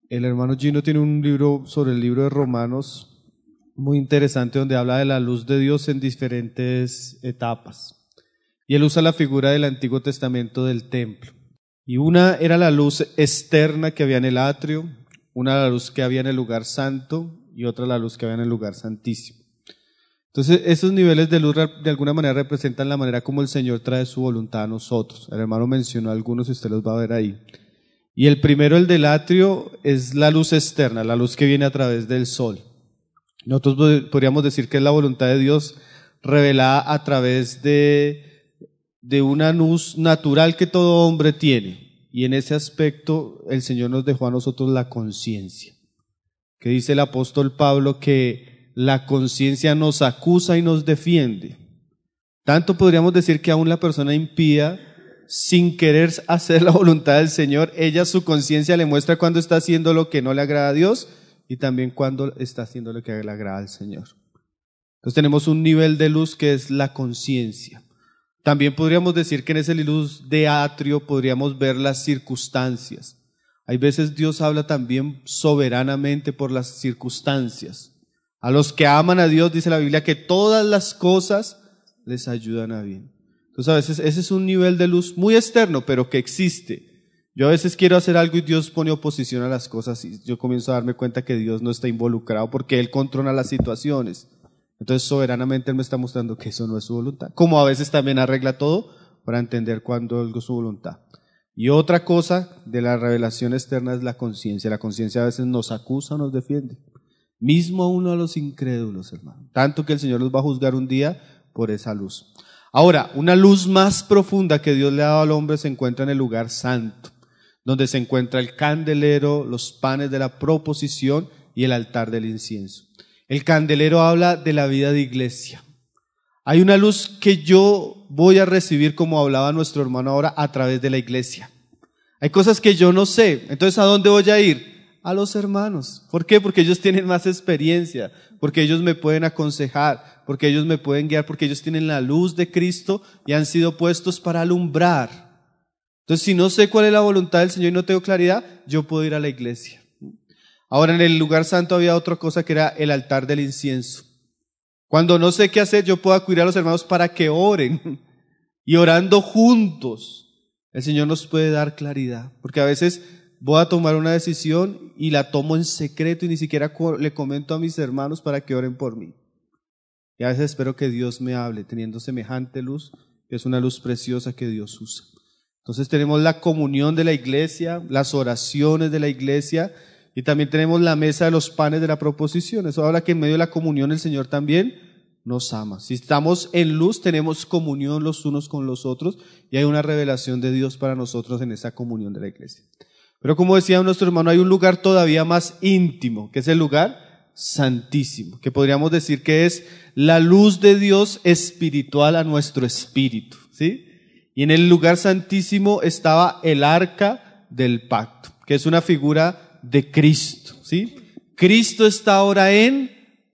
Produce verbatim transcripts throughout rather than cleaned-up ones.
El hermano Gino tiene un libro sobre el libro de Romanos muy interesante donde habla de la luz de Dios en diferentes etapas. Y él usa la figura del Antiguo Testamento del templo. Y una era la luz externa que había en el atrio, una la luz que había en el lugar santo y otra la luz que había en el lugar santísimo. Entonces, esos niveles de luz de alguna manera representan la manera como el Señor trae su voluntad a nosotros. El hermano mencionó algunos y usted los va a ver ahí. Y el primero, el del atrio, es la luz externa, la luz que viene a través del sol. Nosotros podríamos decir que es la voluntad de Dios revelada a través de, de una luz natural que todo hombre tiene. Y en ese aspecto el Señor nos dejó a nosotros la conciencia. Que dice el apóstol Pablo que la conciencia nos acusa y nos defiende. Tanto podríamos decir que aún la persona impía, sin querer hacer la voluntad del Señor, ella su conciencia le muestra cuando está haciendo lo que no le agrada a Dios y también cuando está haciendo lo que le agrada al Señor. Entonces tenemos un nivel de luz que es la conciencia. También podríamos decir que en ese luz de atrio podríamos ver las circunstancias. Hay veces Dios habla también soberanamente por las circunstancias. A los que aman a Dios, dice la Biblia, que todas las cosas les ayudan a bien. Entonces a veces ese es un nivel de luz muy externo, pero que existe. Yo a veces quiero hacer algo y Dios pone oposición a las cosas y yo comienzo a darme cuenta que Dios no está involucrado porque Él controla las situaciones. Entonces soberanamente Él me está mostrando que eso no es su voluntad. Como a veces también arregla todo para entender cuándo algo es su voluntad. Y otra cosa de la revelación externa es la conciencia. La conciencia a veces nos acusa o nos defiende. Mismo a uno a los incrédulos, hermano. Tanto que el Señor los va a juzgar un día por esa luz. Ahora, una luz más profunda que Dios le ha dado al hombre se encuentra en el lugar santo, donde se encuentra el candelero, los panes de la proposición y el altar del incienso. El candelero habla de la vida de iglesia. Hay una luz que yo voy a recibir, como hablaba nuestro hermano ahora, a través de la iglesia. Hay cosas que yo no sé, entonces ¿a dónde voy a ir? A los hermanos. ¿Por qué? Porque ellos tienen más experiencia, porque ellos me pueden aconsejar, porque ellos me pueden guiar, porque ellos tienen la luz de Cristo y han sido puestos para alumbrar. Entonces, si no sé cuál es la voluntad del Señor y no tengo claridad, yo puedo ir a la iglesia. Ahora, en el lugar santo había otra cosa que era el altar del incienso. Cuando no sé qué hacer, yo puedo acudir a los hermanos para que oren. Y orando juntos, el Señor nos puede dar claridad. Porque a veces voy a tomar una decisión y la tomo en secreto y ni siquiera le comento a mis hermanos para que oren por mí. Y a veces espero que Dios me hable teniendo semejante luz, que es una luz preciosa que Dios usa. Entonces tenemos la comunión de la iglesia, las oraciones de la iglesia y también tenemos la mesa de los panes de la proposición. Eso habla que en medio de la comunión el Señor también nos ama. Si estamos en luz tenemos comunión los unos con los otros y hay una revelación de Dios para nosotros en esa comunión de la iglesia. Pero como decía nuestro hermano, hay un lugar todavía más íntimo, que es el lugar santísimo, que podríamos decir que es la luz de Dios espiritual a nuestro espíritu, ¿sí? Y en el lugar santísimo estaba el arca del pacto, que es una figura de Cristo, ¿sí? Cristo está ahora en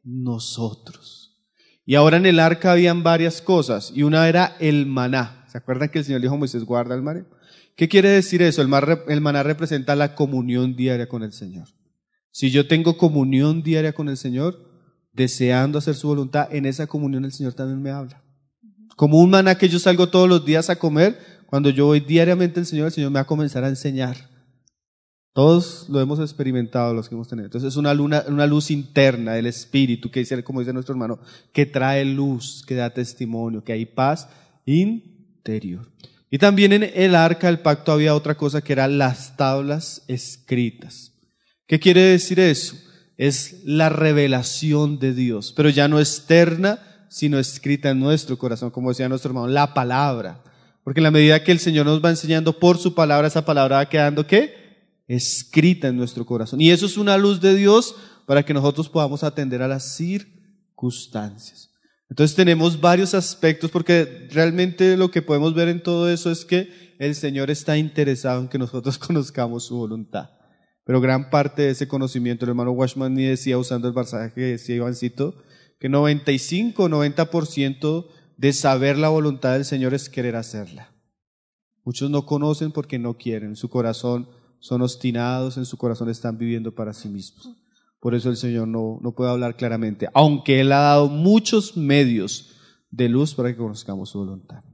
nosotros. Y ahora en el arca habían varias cosas, y una era el maná. ¿Se acuerdan que el Señor dijo a Moisés, guarda el maná? ¿Qué quiere decir eso? El maná representa la comunión diaria con el Señor. Si yo tengo comunión diaria con el Señor, deseando hacer su voluntad, en esa comunión el Señor también me habla. Como un maná que yo salgo todos los días a comer, cuando yo voy diariamente al Señor, el Señor me va a comenzar a enseñar. Todos lo hemos experimentado, los que hemos tenido. Entonces es una, luna, una luz interna del Espíritu, que dice, como dice nuestro hermano, que trae luz, que da testimonio, que hay paz interior. Y también en el arca del pacto había otra cosa que eran las tablas escritas. ¿Qué quiere decir eso? Es la revelación de Dios, pero ya no externa, sino escrita en nuestro corazón, como decía nuestro hermano, la palabra. Porque en la medida que el Señor nos va enseñando por su palabra, esa palabra va quedando, ¿qué? Escrita en nuestro corazón. Y eso es una luz de Dios para que nosotros podamos atender a las circunstancias. Entonces tenemos varios aspectos, porque realmente lo que podemos ver en todo eso es que el Señor está interesado en que nosotros conozcamos su voluntad. Pero gran parte de ese conocimiento, el hermano Washman ni decía, usando el pasaje que decía Ivancito, que noventa y cinco o noventa por ciento de saber la voluntad del Señor es querer hacerla. Muchos no conocen porque no quieren, su corazón son obstinados, en su corazón están viviendo para sí mismos. Por eso el Señor no, no puede hablar claramente, aunque Él ha dado muchos medios de luz para que conozcamos su voluntad.